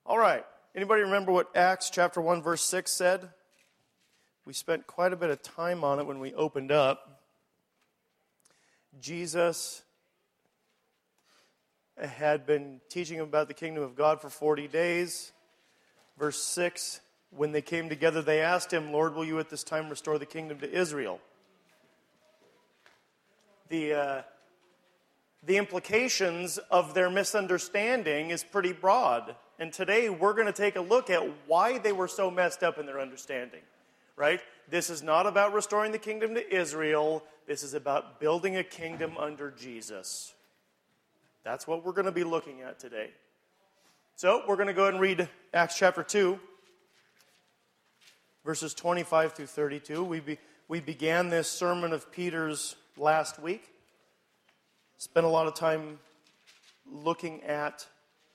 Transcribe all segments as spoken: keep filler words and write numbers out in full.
All right. Anybody remember what Acts chapter one, verse six said? We spent quite a bit of time on it when we opened up. Jesus had been teaching about the kingdom of God for forty days. Verse six, when they came together, they asked him, Lord, will you at this time restore the kingdom to Israel? The, uh, the implications of their misunderstanding is pretty broad. And today we're going to take a look at why they were so messed up in their understanding. Right? This is not about restoring the kingdom to Israel. This is about building a kingdom under Jesus. That's what we're going to be looking at today. So we're going to go ahead and read Acts chapter two, verses twenty-five through thirty-two. We, be, we began this sermon of Peter's last week. Spent a lot of time looking at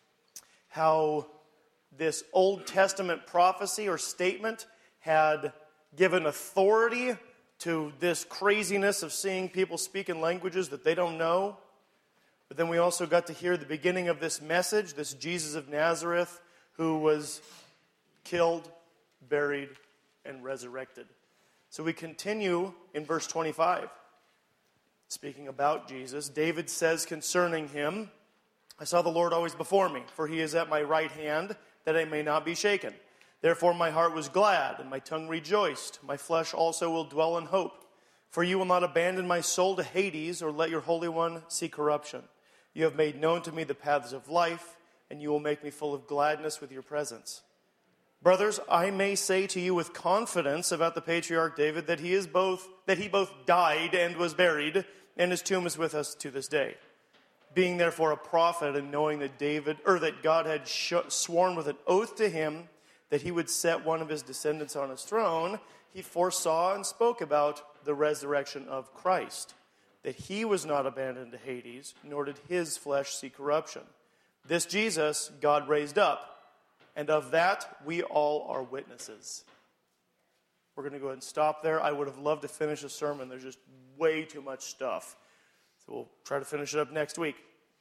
how this Old Testament prophecy or statement had given authority to this craziness of seeing people speak in languages that they don't know. But then we also got to hear the beginning of this message, this Jesus of Nazareth, who was killed, buried, and resurrected. So we continue in verse twenty-five. Speaking about Jesus, David says concerning him, I saw the Lord always before me, for he is at my right hand, that I may not be shaken. Therefore my heart was glad, and my tongue rejoiced. My flesh also will dwell in hope. For you will not abandon my soul to Hades, or let your Holy One see corruption. You have made known to me the paths of life, and you will make me full of gladness with your presence. Brothers, I may say to you with confidence about the patriarch David that he is both that he both died and was buried, and his tomb is with us to this day. Being therefore a prophet, and knowing that David or that God had sh- sworn with an oath to him that he would set one of his descendants on his throne, he foresaw and spoke about the resurrection of Christ, that he was not abandoned to Hades, nor did his flesh see corruption. This Jesus God raised up, and of that we all are witnesses. We're going to go ahead and stop there. I would have loved to finish the sermon. There's just way too much stuff. So we'll try to finish it up next week.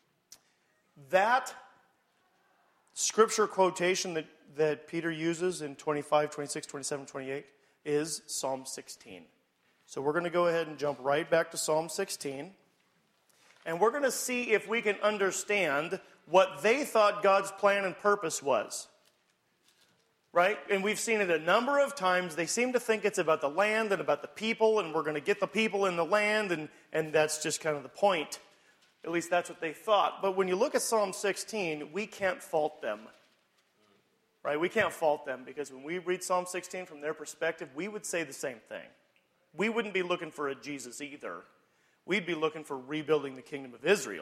That scripture quotation that, that Peter uses in twenty-five, twenty-six, twenty-seven, twenty-eight is Psalm sixteen. So we're going to go ahead and jump right back to Psalm sixteen. And we're going to see if we can understand what they thought God's plan and purpose was. Right? And we've seen it a number of times. They seem to think it's about the land and about the people, and we're going to get the people in the land, and, and that's just kind of the point. At least that's what they thought. But when you look at Psalm sixteen, we can't fault them. Right? We can't fault them, because when we read Psalm sixteen from their perspective, we would say the same thing. We wouldn't be looking for a Jesus either. We'd be looking for rebuilding the kingdom of Israel.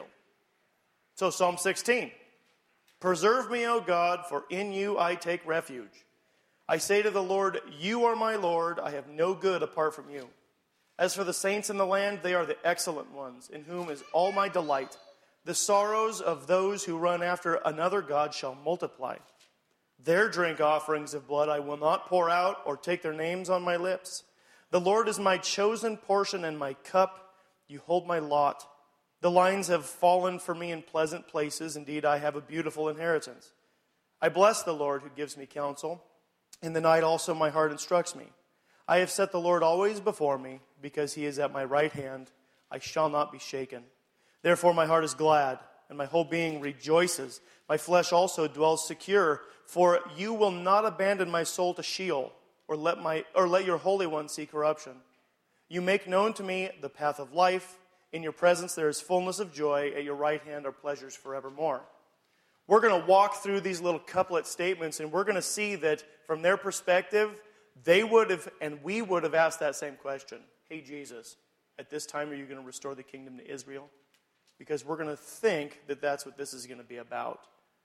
So Psalm sixteen. Preserve me, O God, for in you I take refuge. I say to the Lord, you are my Lord. I have no good apart from you. As for the saints in the land, they are the excellent ones, in whom is all my delight. The sorrows of those who run after another God shall multiply. Their drink offerings of blood I will not pour out, or take their names on my lips. The Lord is my chosen portion and my cup. You hold my lot. The lines have fallen for me in pleasant places. Indeed, I have a beautiful inheritance. I bless the Lord who gives me counsel. In the night also my heart instructs me. I have set the Lord always before me, because he is at my right hand. I shall not be shaken. Therefore my heart is glad, and my whole being rejoices. My flesh also dwells secure, for you will not abandon my soul to Sheol, or let my or let your Holy One see corruption. You make known to me the path of life. In your presence there is fullness of joy. At your right hand are pleasures forevermore. We're going to walk through these little couplet statements, and we're going to see that from their perspective, they would have, and we would have asked that same question. Hey, Jesus, at this time are you going to restore the kingdom to Israel? Because we're going to think that that's what this is going to be about.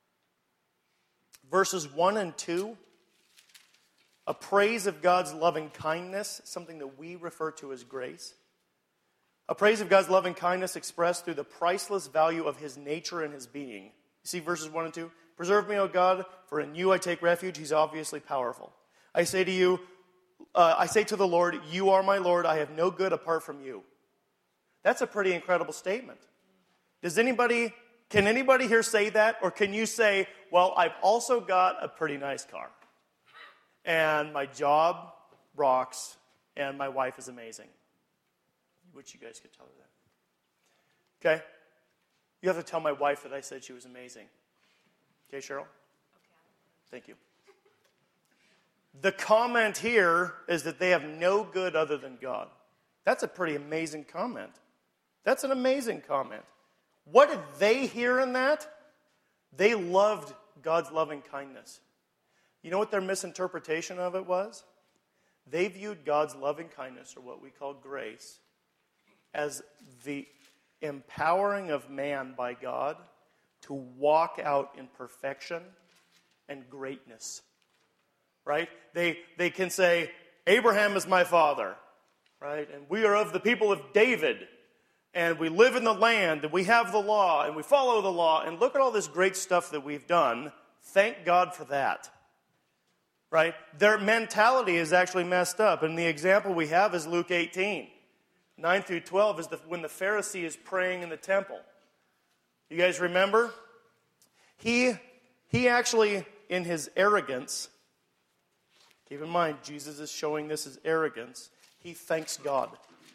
Verses one and two, a praise of God's loving kindness, something that we refer to as grace. A praise of God's loving kindness expressed through the priceless value of his nature and his being. You see verses one and two? Preserve me, O God, for in you I take refuge. He's obviously powerful. I say to you, uh, I say to the Lord, you are my Lord. I have no good apart from you. That's a pretty incredible statement. Does anybody Can anybody here say that? Or can you say, well, I've also got a pretty nice car. And my job rocks. And my wife is amazing. Which you guys could tell her that. Okay? You have to tell my wife that I said she was amazing. Okay, Cheryl? Okay. Thank you. The comment here is that they have no good other than God. That's a pretty amazing comment. That's an amazing comment. What did they hear in that? They loved God's loving kindness. You know what their misinterpretation of it was? They viewed God's loving kindness, or what we call grace, as the empowering of man by God to walk out in perfection and greatness. Right? They, they can say, Abraham is my father. Right? And we are of the people of David. And we live in the land, and we have the law, and we follow the law. And look at all this great stuff that we've done. Thank God for that. Right? Their mentality is actually messed up. And the example we have is Luke eighteen. nine through twelve is the, when the Pharisee is praying in the temple. You guys remember? He, he actually, in his arrogance, keep in mind, Jesus is showing this as arrogance. He thanks God.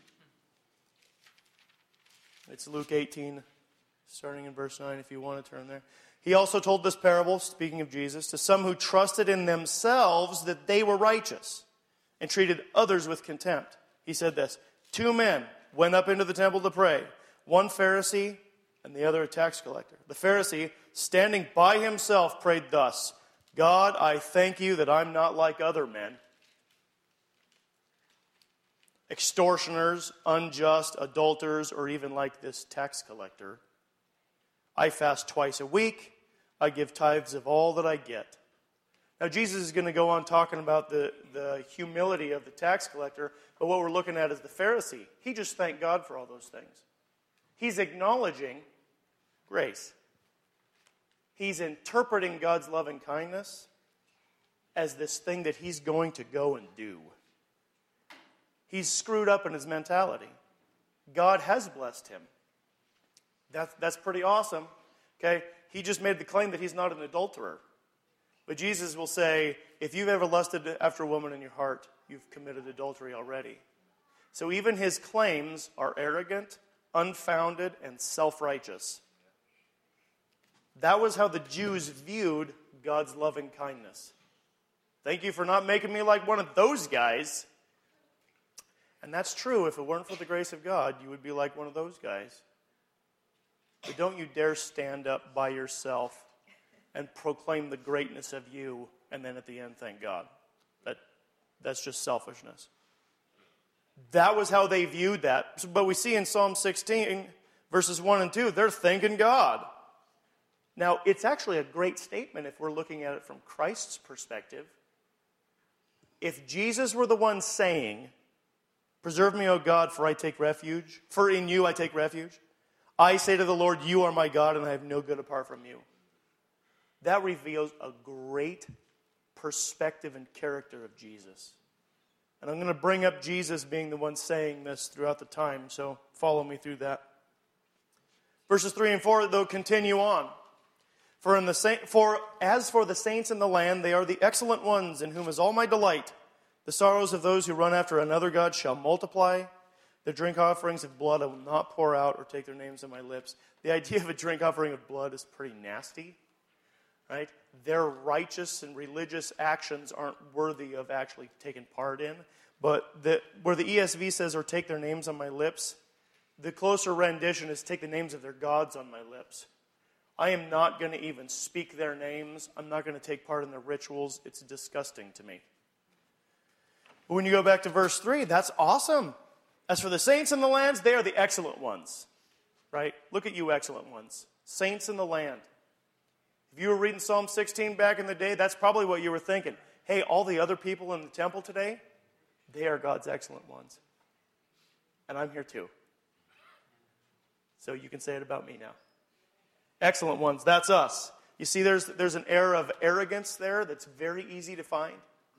It's Luke eighteen, starting in verse nine, if you want to turn there. He also told this parable, speaking of Jesus, to some who trusted in themselves that they were righteous and treated others with contempt. He said this, two men went up into the temple to pray, one Pharisee and the other a tax collector. The Pharisee, standing by himself, prayed thus, God, I thank you that I'm not like other men, extortioners, unjust, adulterers, or even like this tax collector. I fast twice a week. I give tithes of all that I get. Now, Jesus is going to go on talking about the, the humility of the tax collector, but what we're looking at is the Pharisee. He just thanked God for all those things. He's acknowledging grace. He's interpreting God's loving kindness as this thing that he's going to go and do. He's screwed up in his mentality. God has blessed him. That's, that's pretty awesome. Okay? He just made the claim that he's not an adulterer. But Jesus will say, if you've ever lusted after a woman in your heart, you've committed adultery already. So even his claims are arrogant, unfounded, and self-righteous. That was how the Jews viewed God's loving kindness. Thank you for not making me like one of those guys. And that's true. If it weren't for the grace of God, you would be like one of those guys. But don't you dare stand up by yourself and proclaim the greatness of you, and then at the end, thank God. That, that's just selfishness. That was how they viewed that. But we see in Psalm sixteen, verses one and two, they're thanking God. Now, it's actually a great statement if we're looking at it from Christ's perspective. If Jesus were the one saying, preserve me, O God, for I take refuge, for in you I take refuge. I say to the Lord, you are my God, and I have no good apart from you. That reveals a great perspective and character of Jesus. And I'm going to bring up Jesus being the one saying this throughout the time, so follow me through that. Verses three and four, though, continue on. For, in the sa- for as for the saints in the land, they are the excellent ones, in whom is all my delight. The sorrows of those who run after another God shall multiply. The drink offerings of blood I will not pour out or take their names on my lips. The idea of a drink offering of blood is pretty nasty. Right? Their righteous and religious actions aren't worthy of actually taking part in. But the, where the E S V says, or take their names on my lips, the closer rendition is take the names of their gods on my lips. I am not going to even speak their names. I'm not going to take part in their rituals. It's disgusting to me. But when you go back to verse three, that's awesome. As for the saints in the lands, they are the excellent ones. Right? Look at you excellent ones. Saints in the land. If you were reading Psalm sixteen back in the day, that's probably what you were thinking. Hey, all the other people in the temple today, they are God's excellent ones. And I'm here too. So you can say it about me now. Excellent ones, that's us. You see, there's, there's an air of arrogance there that's very easy to find.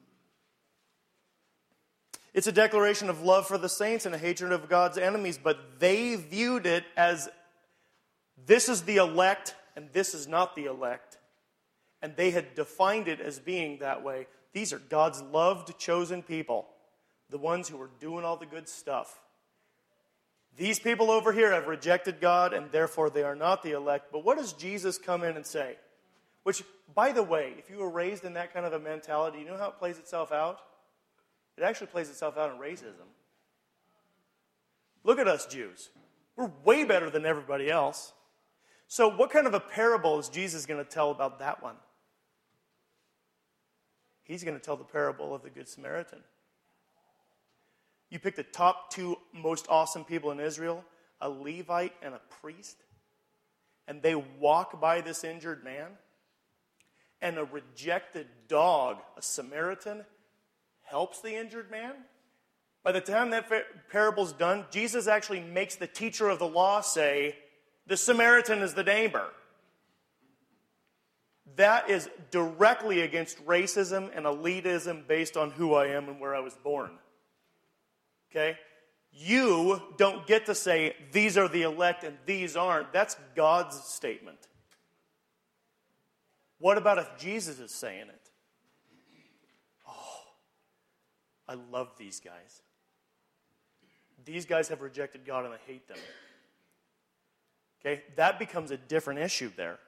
It's a declaration of love for the saints and a hatred of God's enemies, but they viewed it as this is the elect and this is not the elect. And they had defined it as being that way. These are God's loved, chosen people, the ones who are doing all the good stuff. These people over here have rejected God, and therefore they are not the elect. But what does Jesus come in and say? Which, by the way, if you were raised in that kind of a mentality, you know how it plays itself out? It actually plays itself out in racism. Look at us Jews. We're way better than everybody else. So what kind of a parable is Jesus going to tell about that one? He's going to tell the parable of the Good Samaritan. You pick the top two most awesome people in Israel, a Levite and a priest, and they walk by this injured man, and a rejected dog, a Samaritan, helps the injured man. By the time that parable's done, Jesus actually makes the teacher of the law say, the Samaritan is the neighbor. That is directly against racism and elitism based on who I am and where I was born. Okay? You don't get to say, these are the elect and these aren't. That's God's statement. What about if Jesus is saying it? Oh, I love these guys. These guys have rejected God and I hate them. Okay? That becomes a different issue there.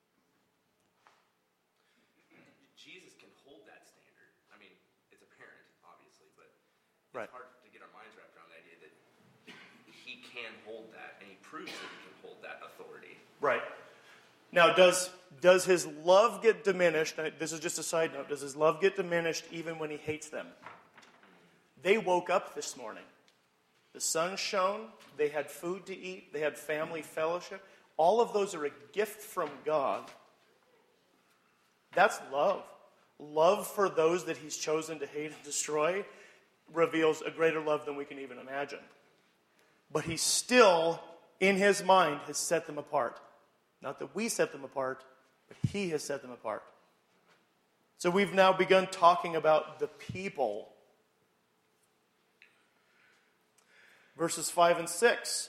Jesus can hold that standard. I mean, it's apparent, obviously, but it's right. hard to get our minds wrapped around the idea that he can hold that, and he proves that he can hold that authority. Right. Now, does does his love get diminished? This is just a side note. Does his love get diminished even when he hates them? They woke up this morning. The sun shone. They had food to eat. They had family fellowship. All of those are a gift from God. That's love. Love for those that he's chosen to hate and destroy reveals a greater love than we can even imagine. But he still, in his mind, has set them apart. Not that we set them apart, but he has set them apart. So we've now begun talking about the people. Verses five and six.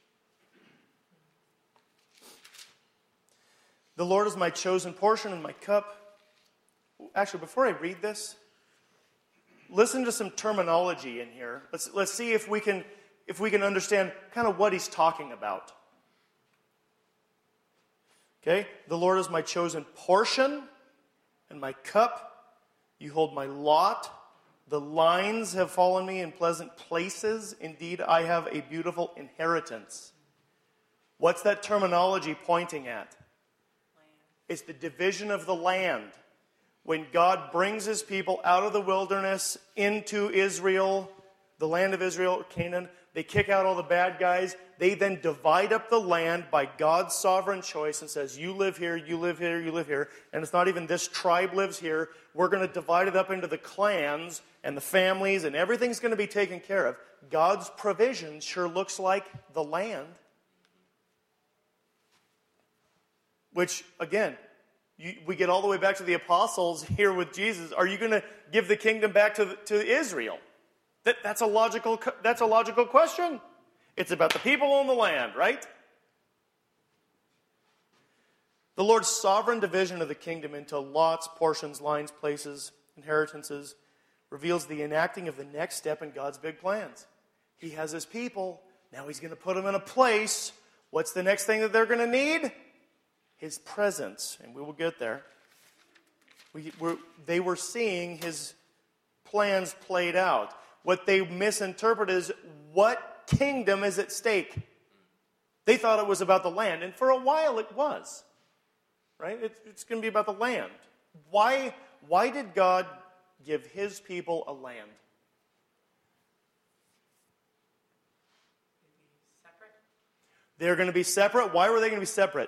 The Lord is my chosen portion and my cup. Actually, before I read this, listen to some terminology in here. Let's let's see if we can if we can understand kind of what he's talking about. Okay? The Lord is my chosen portion and my cup. You hold my lot. The lines have fallen me in pleasant places. Indeed, I have a beautiful inheritance. What's that terminology pointing at? Land. It's the division of the land. When God brings his people out of the wilderness into Israel, the land of Israel, Canaan, they kick out all the bad guys. They then divide up the land by God's sovereign choice and says, you live here, you live here, you live here. And it's not even this tribe lives here. We're going to divide it up into the clans and the families, and everything's going to be taken care of. God's provision sure looks like the land. Which, again, you, we get all the way back to the apostles here with Jesus. Are you going to give the kingdom back to, to Israel? That, that's a logical, that's a logical question. It's about the people and the land, right? The Lord's sovereign division of the kingdom into lots, portions, lines, places, inheritances reveals the enacting of the next step in God's big plans. He has his people. Now he's going to put them in a place. What's the next thing that they're going to need? His presence. And we will get there. We, we're, they were seeing his plans played out. What they misinterpret is, what kingdom is at stake? They thought it was about the land. And for a while it was. Right? It, it's going to be about the land. Why, why did God give his people a land? Separate? They're going to be separate. Why were they going to be separate?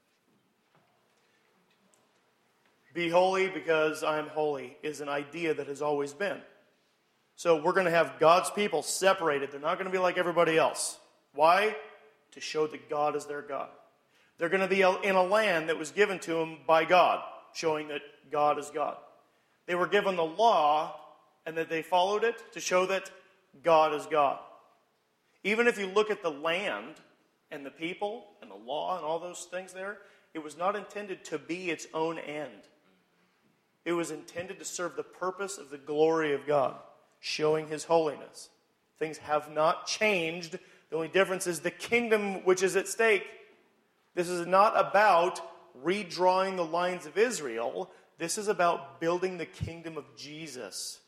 Be holy because I am holy is an idea that has always been. So we're going to have God's people separated. They're not going to be like everybody else. Why? To show that God is their God. They're going to be in a land that was given to them by God, showing that God is God. They were given the law and that they followed it to show that God is God. Even if you look at the land, and the people and the law and all those things there, it was not intended to be its own end. It was intended to serve the purpose of the glory of God, showing his holiness. Things have not changed. The only difference is the kingdom which is at stake. This is not about redrawing the lines of Israel. This is about building the kingdom of Jesus.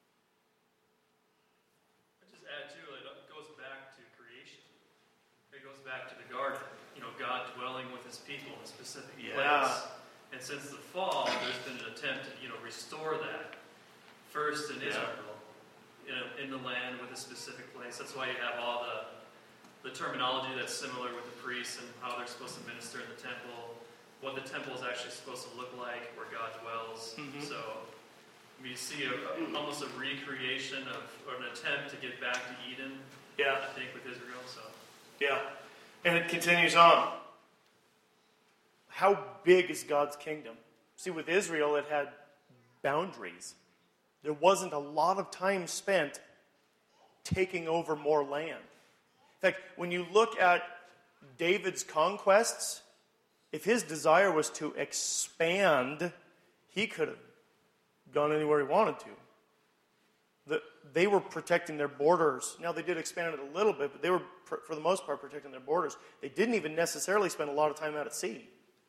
I just add too, it goes back to creation. It goes back to the garden. You know, God dwelling with his people in a specific Yeah. place. And since the fall, there's been an attempt to, you know, restore that. First in Yeah. Israel, you know, in the land with a specific place. That's why you have all the the terminology that's similar with the priests and how they're supposed to minister in the temple, what the temple is actually supposed to look like, where God dwells. Mm-hmm. So we see a, a, almost a recreation of, or an attempt to get back to Eden. Yeah. I think with Israel. So Yeah. And it continues on. How big is God's kingdom? See, with Israel, it had boundaries. There wasn't a lot of time spent taking over more land. In fact, when you look at David's conquests, if his desire was to expand, he could have gone anywhere he wanted to. The, they were protecting their borders. Now, they did expand it a little bit, but they were, for the most part, protecting their borders. They didn't even necessarily spend a lot of time out at sea.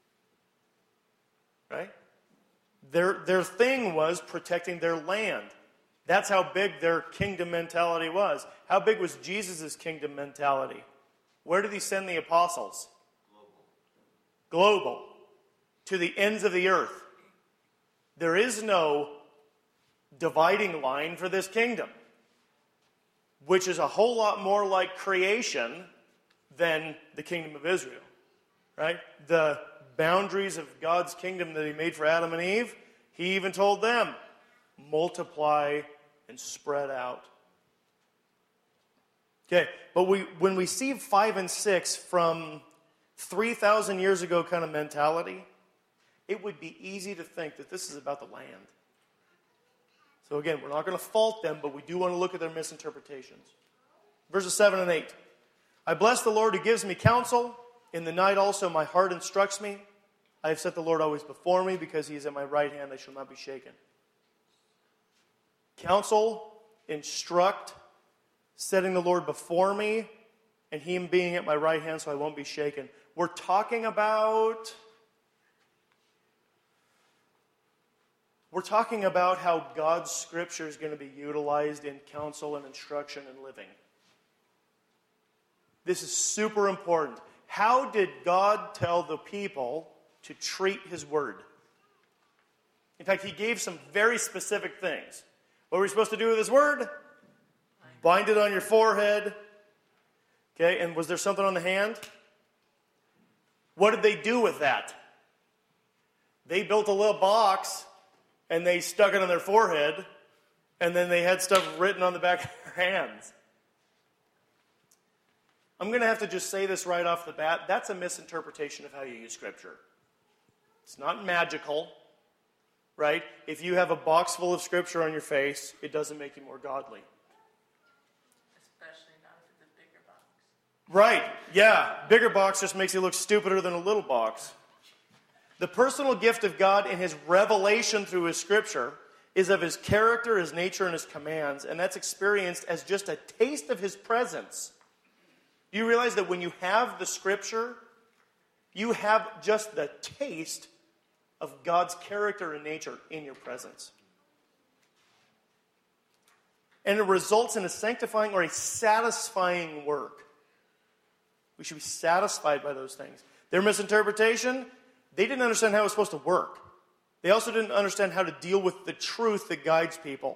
Right? Their, their thing was protecting their land. That's how big their kingdom mentality was. How big was Jesus' kingdom mentality? Where did he send the apostles? Global. Global. To the ends of the earth. There is no dividing line for this kingdom, which is a whole lot more like creation than the kingdom of Israel. Right? The boundaries of God's kingdom that he made for Adam and Eve, he even told them, multiply and spread out. Okay, but we when we see five and six from three thousand years ago kind of mentality, it would be easy to think that this is about the land. So again, we're not going to fault them, but we do want to look at their misinterpretations. Verses seven and eight. I bless the Lord who gives me counsel. In the night also my heart instructs me. I have set the Lord always before me, because he is at my right hand, I shall not be shaken. Counsel, instruct, setting the Lord before me, and him being at my right hand so I won't be shaken. We're talking about... We're talking about how God's scripture is going to be utilized in counsel and instruction and living. This is super important. How did God tell the people to treat his word? In fact, he gave some very specific things. What were we supposed to do with his word? Bind it on your forehead. Okay, and was there something on the hand? What did they do with that? They built a little box and they stuck it on their forehead, and then they had stuff written on the back of their hands. I'm going to have to just say this right off the bat. That's a misinterpretation of how you use Scripture. It's not magical, right? If you have a box full of Scripture on your face, it doesn't make you more godly. Especially not if it's a bigger box. Right, yeah. Bigger box just makes you look stupider than a little box. The personal gift of God in his revelation through his Scripture is of his character, his nature, and his commands, and that's experienced as just a taste of his presence. Do you realize that when you have the Scripture, you have just the taste of God's character and nature in your presence? And it results in a sanctifying or a satisfying work. We should be satisfied by those things. Their misinterpretation, they didn't understand how it was supposed to work. They also didn't understand how to deal with the truth that guides people.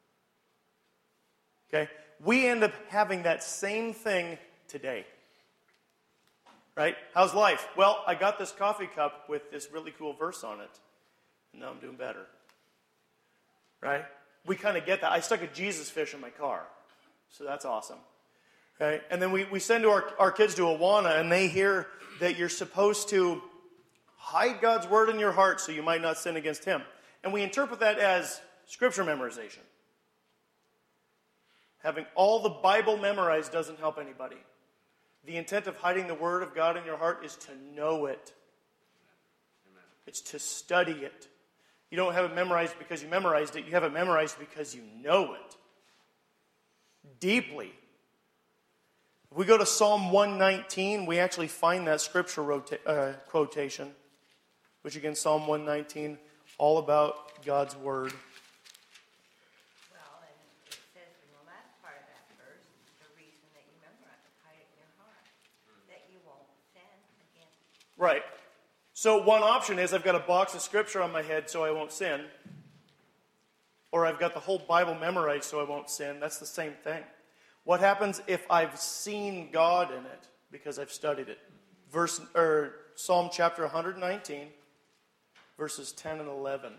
Okay? We end up having that same thing today. Right? How's life? Well, I got this coffee cup with this really cool verse on it. And now I'm doing better. Right? We kind of get that. I stuck a Jesus fish in my car. So that's awesome. Okay? And then we, we send to our, our kids to Awana, and they hear that you're supposed to hide God's word in your heart so you might not sin against him. And we interpret that as Scripture memorization. Having all the Bible memorized doesn't help anybody. The intent of hiding the Word of God in your heart is to know it. Amen. It's to study it. You don't have it memorized because you memorized it. You have it memorized because you know it. Deeply. If we go to Psalm one nineteen, we actually find that scripture rota- uh, quotation, which again, Psalm one nineteen, all about God's Word. Well, and it says in the last part of that verse, the reason that you memorize it, hide it in your heart, that you won't sin against. Right. So one option is I've got a box of scripture on my head so I won't sin. Or I've got the whole Bible memorized so I won't sin. That's the same thing. What happens if I've seen God in it because I've studied it? Verse or Psalm chapter one nineteen, verses ten and eleven.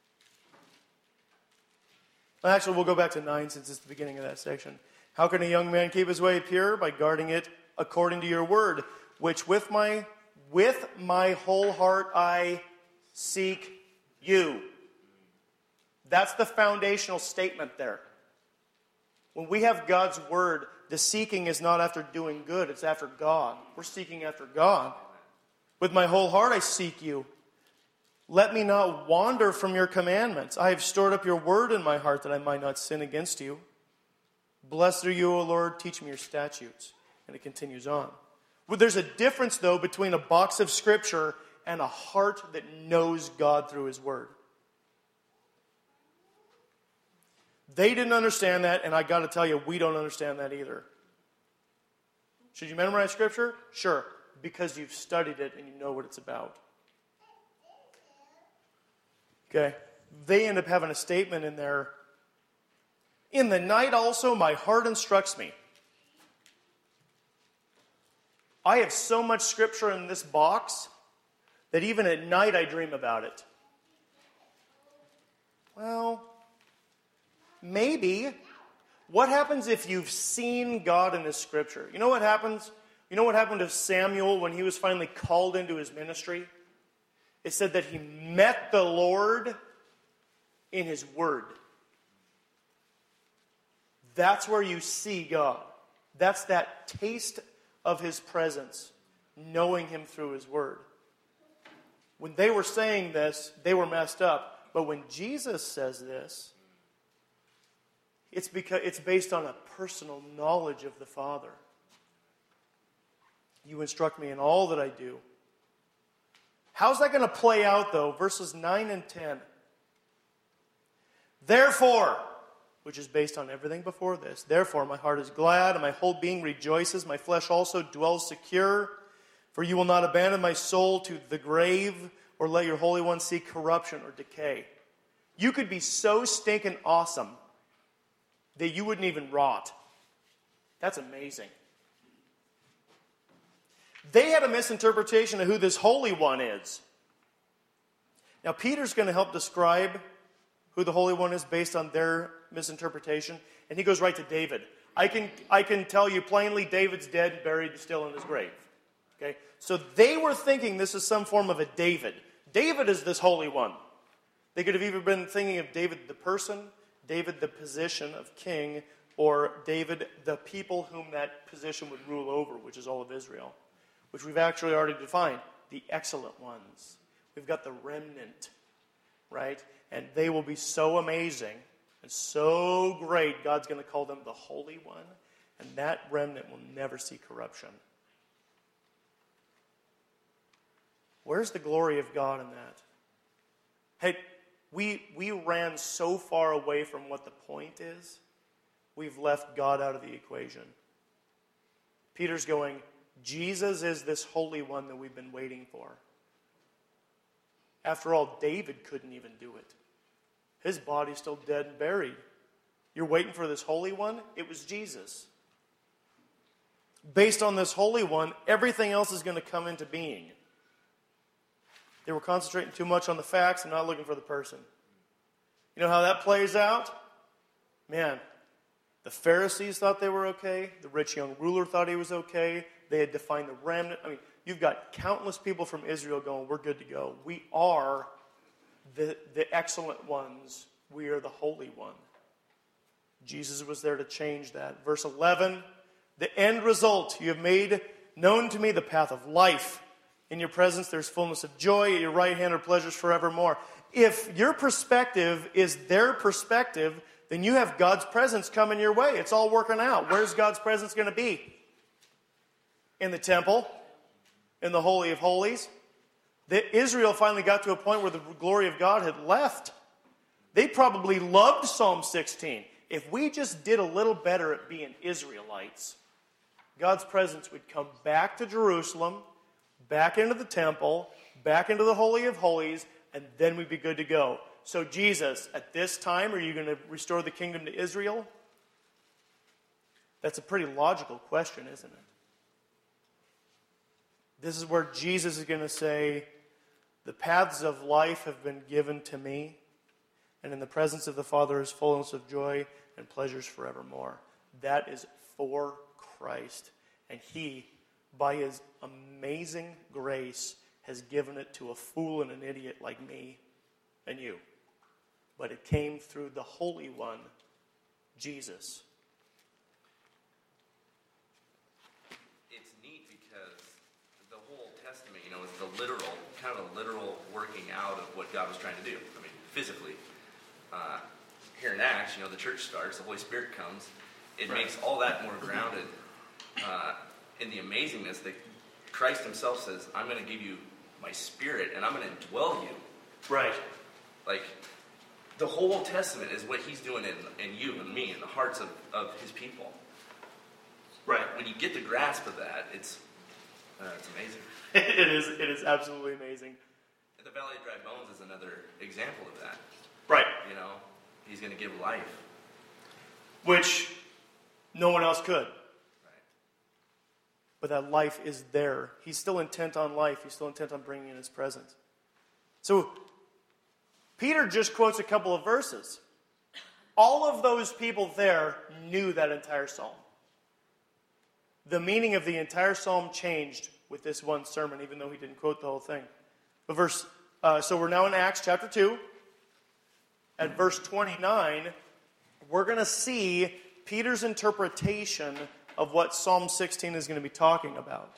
Well, actually, we'll go back to nine since it's the beginning of that section. How can a young man keep his way pure? By guarding it according to your word, which with my with my whole heart I seek you. That's the foundational statement there. When we have God's word, the seeking is not after doing good, it's after God. We're seeking after God. With my whole heart I seek you. Let me not wander from your commandments. I have stored up your word in my heart that I might not sin against you. Blessed are you, O Lord, teach me your statutes. And it continues on. Well, there's a difference, though, between a box of scripture and a heart that knows God through his word. They didn't understand that, and I got to tell you, we don't understand that either. Should you memorize scripture? Sure, because you've studied it and you know what it's about. Okay, they end up having a statement in there. In the night also, my heart instructs me. I have so much scripture in this box that even at night I dream about it. Well, maybe. What happens if you've seen God in this scripture? You know what happens? You know what happened to Samuel when he was finally called into his ministry? It said that he met the Lord in his word. That's where you see God. That's that taste of his presence, knowing him through his word. When they were saying this, they were messed up. But when Jesus says this, it's because it's based on a personal knowledge of the Father. You instruct me in all that I do. How's that going to play out, though? Verses nine and ten. Therefore, which is based on everything before this, therefore my heart is glad and my whole being rejoices. My flesh also dwells secure. For you will not abandon my soul to the grave or let your Holy One see corruption or decay. You could be so stinking awesome that you wouldn't even rot. That's amazing. They had a misinterpretation of who this Holy One is. Now, Peter's going to help describe who the Holy One is based on their misinterpretation. And he goes right to David. I can, I can tell you plainly, David's dead, buried, still in his grave. Okay? So they were thinking this is some form of a David. David is this Holy One. They could have either been thinking of David the person, David the position of king, or David the people whom that position would rule over, which is all of Israel, which we've actually already defined, the excellent ones. We've got the remnant, right? And they will be so amazing and so great, God's going to call them the Holy One, and that remnant will never see corruption. Where's the glory of God in that? Hey, we, we ran so far away from what the point is, we've left God out of the equation. Peter's going, Jesus is this Holy One that we've been waiting for. After all, David couldn't even do it. His body's still dead and buried. You're waiting for this Holy One? It was Jesus. Based on this Holy One, everything else is going to come into being. They were concentrating too much on the facts and not looking for the person. You know how that plays out? Man, the Pharisees thought they were okay. The rich young ruler thought he was okay. They had defined the remnant. I mean, you've got countless people from Israel going, we're good to go. We are the, the excellent ones. We are the Holy One. Jesus was there to change that. Verse eleven, the end result, you have made known to me the path of life. In your presence there's fullness of joy. At your right hand are pleasures forevermore. If your perspective is their perspective, then you have God's presence coming your way. It's all working out. Where's God's presence going to be? In the temple, in the Holy of Holies. The, Israel finally got to a point where the glory of God had left. They probably loved Psalm sixteen. If we just did a little better at being Israelites, God's presence would come back to Jerusalem, back into the temple, back into the Holy of Holies, and then we'd be good to go. So Jesus, at this time, are you going to restore the kingdom to Israel? That's a pretty logical question, isn't it? This is where Jesus is going to say, the paths of life have been given to me, and in the presence of the Father is fullness of joy and pleasures forevermore. That is for Christ. And He, by His amazing grace, has given it to a fool and an idiot like me and you. But it came through the Holy One, Jesus. It's neat because the whole Testament, you know, is the literal, kind of a literal working out of what God was trying to do. I mean, physically. Uh, here in Acts, you know, the church starts, the Holy Spirit comes. It right. makes all that more grounded uh, in the amazingness that Christ Himself says, I'm going to give you my Spirit and I'm going to indwell you. Right. Like, the whole Old Testament is what He's doing in, in you and me, in the hearts of, of His people. Right. When you get the grasp of that, it's uh, it's amazing. It is. It is absolutely amazing. The Valley of Dry Bones is another example of that. Right. You know, He's going to give life. Which no one else could. Right. But that life is there. He's still intent on life. He's still intent on bringing in His presence. So, Peter just quotes a couple of verses. All of those people there knew that entire psalm. The meaning of the entire psalm changed with this one sermon, even though he didn't quote the whole thing. But verse, uh, so we're now in Acts chapter two. At verse twenty-nine, we're going to see Peter's interpretation of what Psalm sixteen is going to be talking about.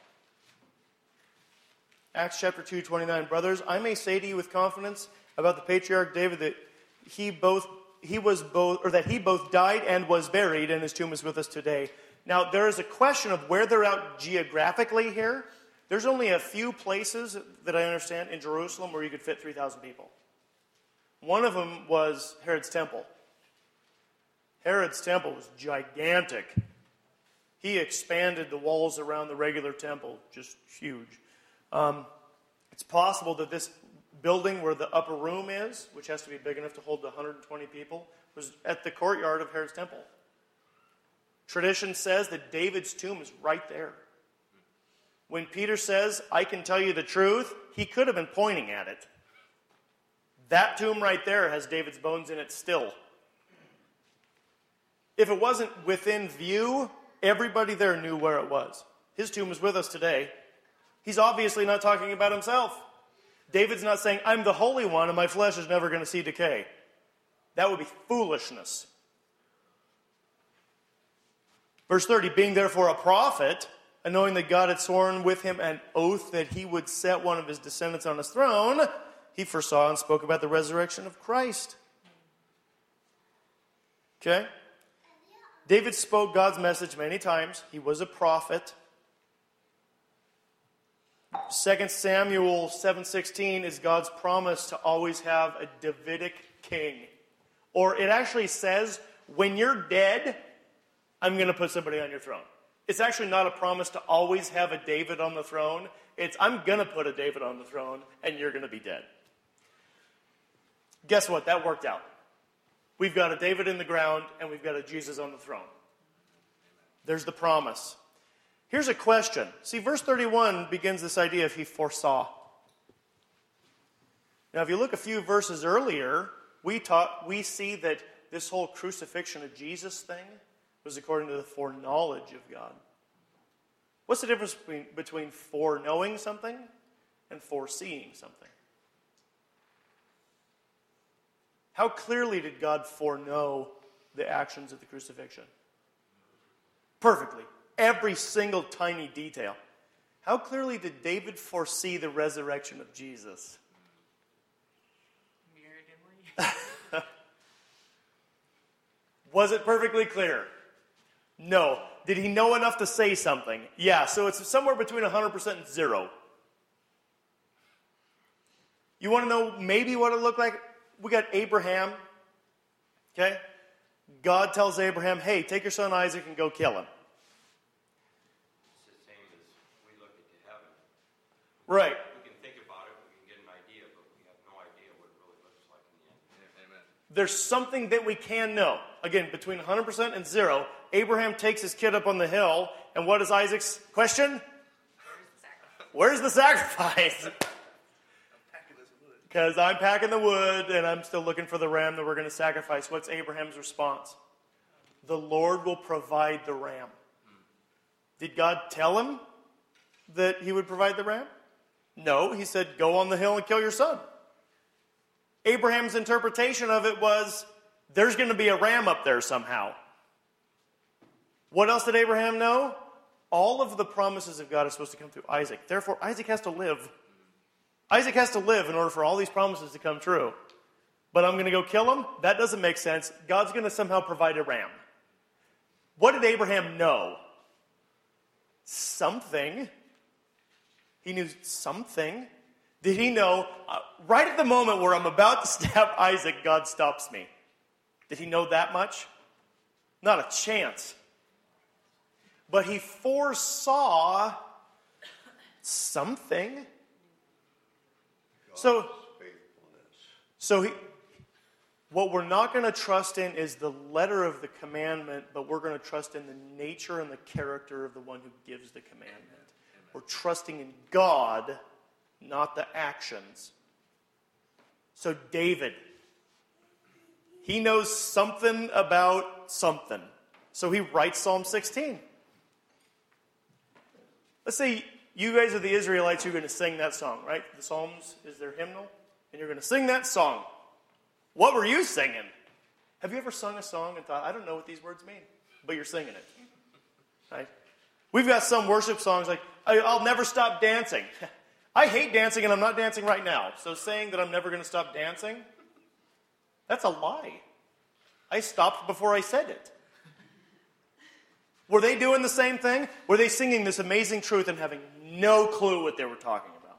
Acts chapter two, twenty-nine. Brothers, I may say to you with confidence about the patriarch David that he both he was both or that he both died and was buried, and his tomb is with us today. Now, there is a question of where they're out geographically here. There's only a few places that I understand in Jerusalem where you could fit three thousand people. One of them was Herod's temple. Herod's temple was gigantic. He expanded the walls around the regular temple, just huge. Um, it's possible that this building where the upper room is, which has to be big enough to hold one hundred twenty people, was at the courtyard of Herod's temple. Tradition says that David's tomb is right there. When Peter says, I can tell you the truth, he could have been pointing at it. That tomb right there has David's bones in it still. If it wasn't within view, everybody there knew where it was. His tomb is with us today. He's obviously not talking about himself. David's not saying, I'm the Holy One and my flesh is never going to see decay. That would be foolishness. Verse thirty, being therefore a prophet, and knowing that God had sworn with him an oath that he would set one of his descendants on his throne, he foresaw and spoke about the resurrection of Christ. Okay? David spoke God's message many times. He was a prophet. Second Samuel seven sixteen is God's promise to always have a Davidic king. Or it actually says, when you're dead, I'm going to put somebody on your throne. It's actually not a promise to always have a David on the throne. It's, I'm going to put a David on the throne, and you're going to be dead. Guess what? That worked out. We've got a David in the ground, and we've got a Jesus on the throne. There's the promise. Here's a question. See, verse thirty-one begins this idea of he foresaw. Now, if you look a few verses earlier, we taught, we see that this whole crucifixion of Jesus thing was according to the foreknowledge of God. What's the difference between, between foreknowing something and foreseeing something? How clearly did God foreknow the actions of the crucifixion? Perfectly. Every single tiny detail. How clearly did David foresee the resurrection of Jesus? Very dimly. Was it perfectly clear? No. Did he know enough to say something? Yeah, so it's somewhere between one hundred percent and zero. You want to know maybe what it looked like? We got Abraham. Okay? God tells Abraham, hey, take your son Isaac and go kill him. It's the same as we look into heaven. Right. We can think about it, we can get an idea, but we have no idea what it really looks like in the end. Yeah, amen. There's something that we can know. Again, between one hundred percent and zero, Abraham takes his kid up on the hill, and what is Isaac's question? Where's the sacrifice? Because I'm packing the wood, and I'm still looking for the ram that we're going to sacrifice. What's Abraham's response? The Lord will provide the ram. Did God tell him that he would provide the ram? No, he said, go on the hill and kill your son. Abraham's interpretation of it was, there's going to be a ram up there somehow. What else did Abraham know? All of the promises of God are supposed to come through Isaac. Therefore, Isaac has to live. Isaac has to live in order for all these promises to come true. But I'm going to go kill him? That doesn't make sense. God's going to somehow provide a ram. What did Abraham know? Something. He knew something. Did he know, uh, right at the moment where I'm about to stab Isaac, God stops me? Did he know that much? Not a chance. But he foresaw something. So, so he, what we're not going to trust in is the letter of the commandment, but we're going to trust in the nature and the character of the one who gives the commandment. We're trusting in God, not the actions. So David, he knows something about something. So he writes Psalm sixteen. Let's say you guys are the Israelites, you're going to sing that song, right? The Psalms is their hymnal, and you're going to sing that song. What were you singing? Have you ever sung a song and thought, I don't know what these words mean, but you're singing it, right? We've got some worship songs like, I'll never stop dancing. I hate dancing, and I'm not dancing right now. So saying that I'm never going to stop dancing, that's a lie. I stopped before I said it. Were they doing the same thing? Were they singing this amazing truth and having no clue what they were talking about?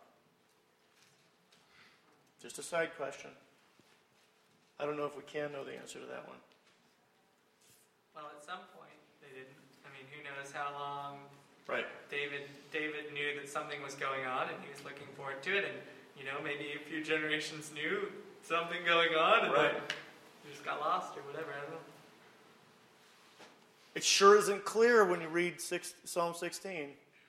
Just a side question. I don't know if we can know the answer to that one. Well, at some point, they didn't. I mean, who knows how long Right. David David knew that something was going on, and he was looking forward to it. And, you know, maybe a few generations knew something going on, and Right. then they just got lost or whatever. I don't know. It sure isn't clear when you read six, Psalm sixteen.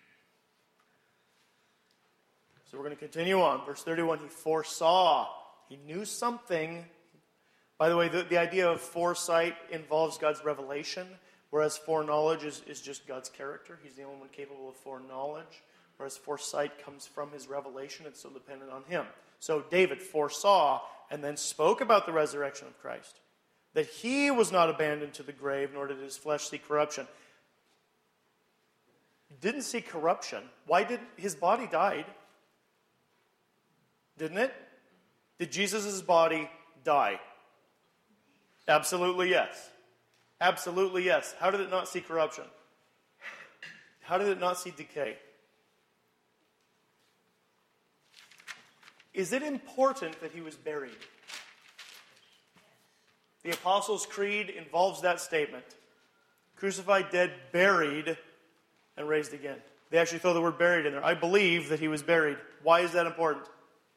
So we're going to continue on. Verse thirty-one, he foresaw. He knew something. By the way, the, the idea of foresight involves God's revelation, whereas foreknowledge is, is just God's character. He's the only one capable of foreknowledge, whereas foresight comes from his revelation. It's still dependent on him. So David foresaw and then spoke about the resurrection of Christ, that he was not abandoned to the grave, nor did his flesh see corruption. He didn't see corruption. Why did his body died? Didn't it? Did Jesus' body die? Absolutely yes. Absolutely yes. How did it not see corruption? How did it not see decay? Is it important that he was buried? The Apostles' Creed involves that statement. Crucified, dead, buried, and raised again. They actually throw the word buried in there. I believe that he was buried. Why is that important?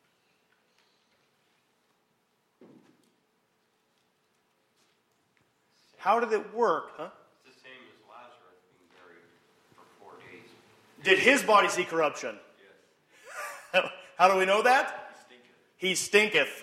How did it work, huh? It's the same as Lazarus being buried for four days. Did his body see corruption? Yes. How do we know that? He He stinketh.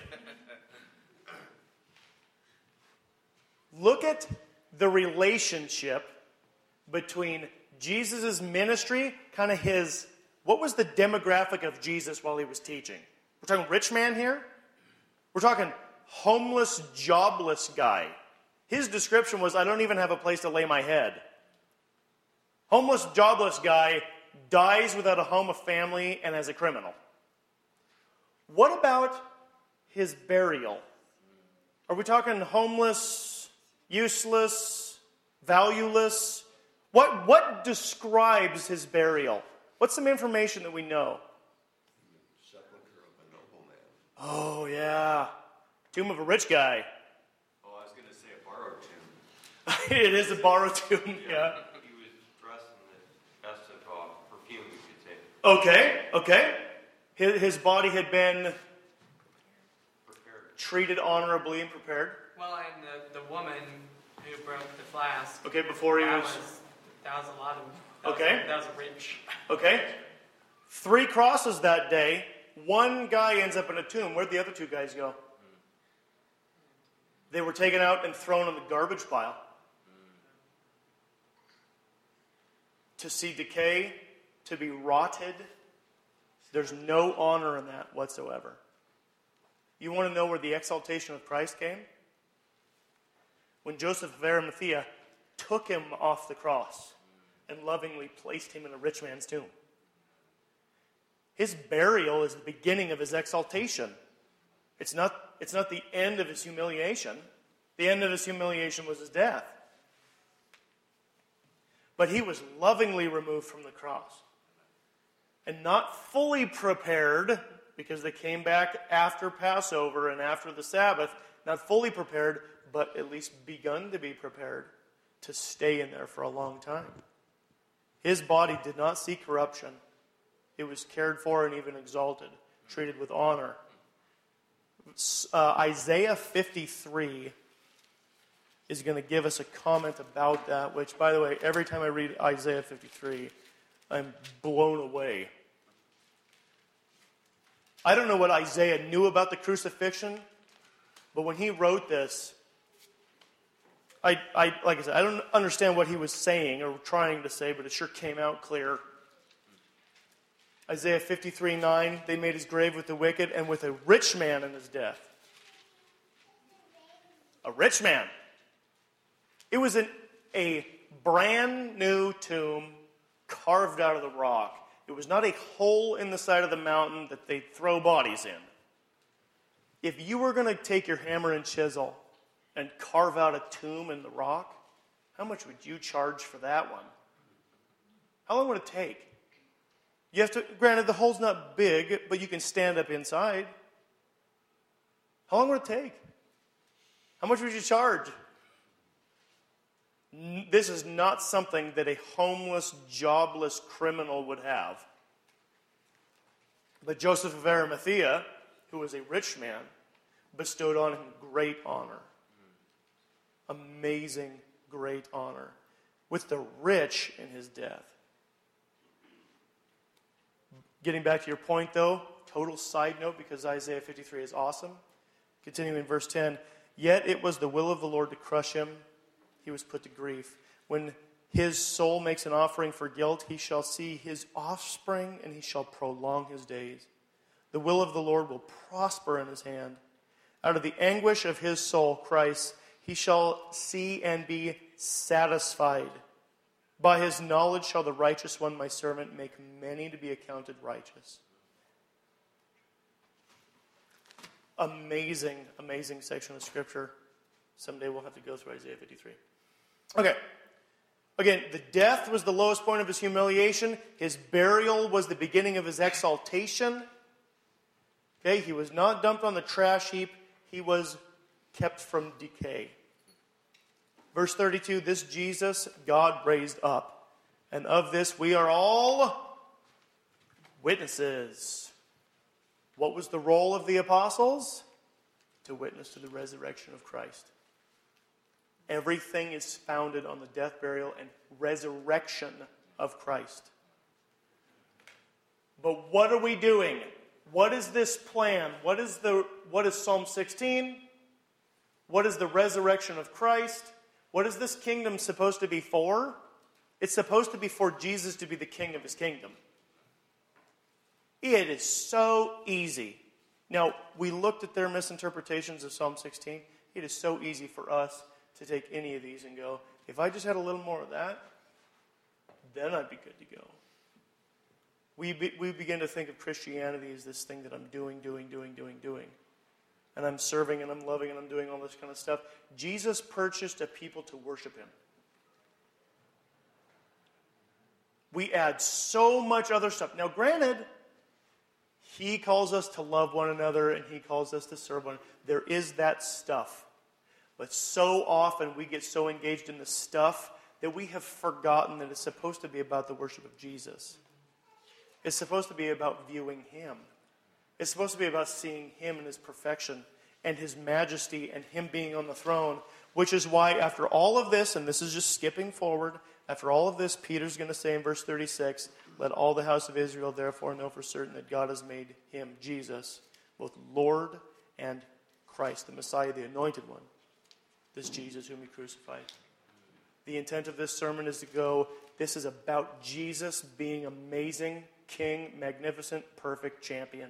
Look at the relationship between Jesus' ministry, kind of his, what was the demographic of Jesus while he was teaching? We're talking rich man here? We're talking homeless, jobless guy. His description was, I don't even have a place to lay my head. Homeless, jobless guy dies without a home, a family, and as a criminal. What about his burial? Are we talking homeless, useless, valueless? What, what describes his burial? What's some information that we know? Sepulcher of a nobleman. Oh, yeah. Tomb of a rich guy. Oh, I was going to say a borrowed tomb. It is a borrowed tomb, yeah. He was dressed in the best of uh, perfume, you could say. Okay, okay. His, his body had been Prepared. treated honorably and prepared. Well, and the, the woman who broke the flask. Okay, before he that was... was that was a lot of. That Okay. Was, that was rich. Okay. Three crosses that day. One guy ends up in a tomb. Where'd the other two guys go? They were taken out and thrown in the garbage pile. To see decay, to be rotted. There's no honor in that whatsoever. You want to know where the exaltation of Christ came? When Joseph of Arimathea took him off the cross and lovingly placed him in a rich man's tomb. His burial is the beginning of his exaltation. It's not, it's not the end of his humiliation. The end of his humiliation was his death. But he was lovingly removed from the cross. And not fully prepared, because they came back after Passover and after the Sabbath, not fully prepared, but at least begun to be prepared to stay in there for a long time. His body did not see corruption. It was cared for and even exalted, treated with honor. Uh, Isaiah fifty-three is going to give us a comment about that, which, by the way, every time I read Isaiah fifty-three, I'm blown away. I don't know what Isaiah knew about the crucifixion, but when he wrote this, I, I, like I said, I don't understand what he was saying or trying to say, but it sure came out clear. Isaiah fifty-three nine, they made his grave with the wicked and with a rich man in his death. A rich man. It was an, a brand new tomb carved out of the rock. It was not a hole in the side of the mountain that they'd throw bodies in. If you were going to take your hammer and chisel and carve out a tomb in the rock, how much would you charge for that one? How long would it take? You have to, granted, the hole's not big, but you can stand up inside. How long would it take? How much would you charge? This is not something that a homeless, jobless criminal would have. But Joseph of Arimathea, who was a rich man, bestowed on him great honor. Amazing, great honor. With the rich in his death. Getting back to your point, though, total side note, because Isaiah fifty-three is awesome. Continuing in verse ten, yet it was the will of the Lord to crush him. He was put to grief. When his soul makes an offering for guilt, he shall see his offspring, and he shall prolong his days. The will of the Lord will prosper in his hand. Out of the anguish of his soul, Christ, he shall see and be satisfied. By his knowledge shall the righteous one, my servant, make many to be accounted righteous. Amazing, amazing section of Scripture. Someday we'll have to go through Isaiah fifty-three. Okay. Again, the death was the lowest point of his humiliation. His burial was the beginning of his exaltation. Okay, he was not dumped on the trash heap. He was kept from decay. Verse thirty-two, this Jesus God raised up, and of this we are all witnesses. What was the role of the apostles? To witness to the resurrection of Christ. Everything is founded on the death, burial, and resurrection of Christ. But what are we doing? What is this plan? What is the what is Psalm sixteen? What is the resurrection of Christ? What is this kingdom supposed to be for? It's supposed to be for Jesus to be the king of his kingdom. It is so easy. Now, we looked at their misinterpretations of Psalm sixteen. It is so easy for us to take any of these and go, if I just had a little more of that, then I'd be good to go. We, be, we begin to think of Christianity as this thing that I'm doing, doing, doing, doing, doing. And I'm serving and I'm loving and I'm doing all this kind of stuff. Jesus purchased a people to worship him. We add so much other stuff. Now, granted, he calls us to love one another and he calls us to serve one another. There is that stuff. But so often we get so engaged in the stuff that we have forgotten that it's supposed to be about the worship of Jesus. It's supposed to be about viewing him. It's supposed to be about seeing him in his perfection and his majesty and him being on the throne, which is why after all of this, and this is just skipping forward, after all of this, Peter's going to say in verse thirty-six, let all the house of Israel therefore know for certain that God has made him, Jesus, both Lord and Christ, the Messiah, the anointed one. This Jesus whom he crucified. The intent of this sermon is to go, this is about Jesus being amazing, king, magnificent, perfect champion.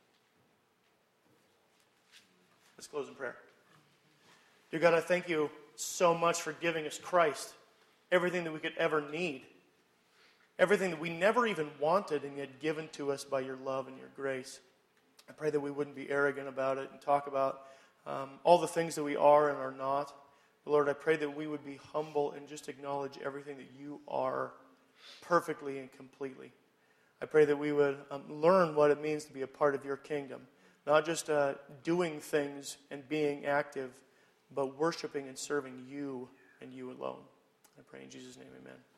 Let's close in prayer. Dear God, I thank you so much for giving us Christ. Everything that we could ever need. Everything that we never even wanted and yet given to us by your love and your grace. I pray that we wouldn't be arrogant about it and talk about um, all the things that we are and are not. But Lord, I pray that we would be humble and just acknowledge everything that you are perfectly and completely. I pray that we would um, learn what it means to be a part of your kingdom. Not just uh, doing things and being active, but worshiping and serving you and you alone. I pray in Jesus' name, amen.